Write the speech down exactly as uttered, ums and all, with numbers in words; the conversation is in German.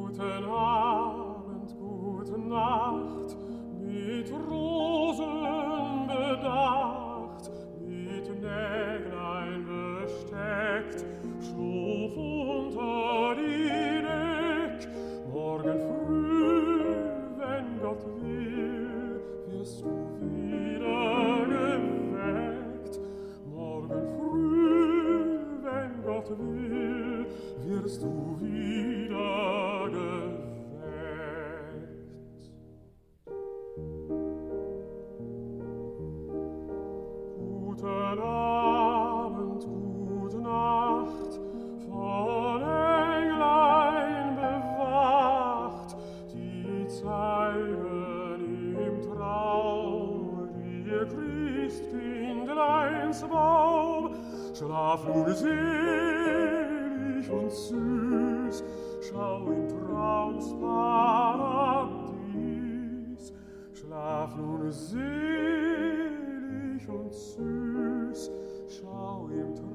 Guten Abend, gute Nacht, mit Rosen bedacht, mit Näglein besteckt, schluf unter die Deck. Morgen früh, wenn Gott will, wirst du wieder geweckt. Morgen früh, wenn Gott will, wirst du wieder geweckt. Guten Abend, gute Nacht, von Englein bewacht, die zeigen im Traum dir Christkindleins Baum. Schlaf nun selig und süß, schau im Traumsparadies. Schlaf nun selig und süß, schau im Traumsparadies.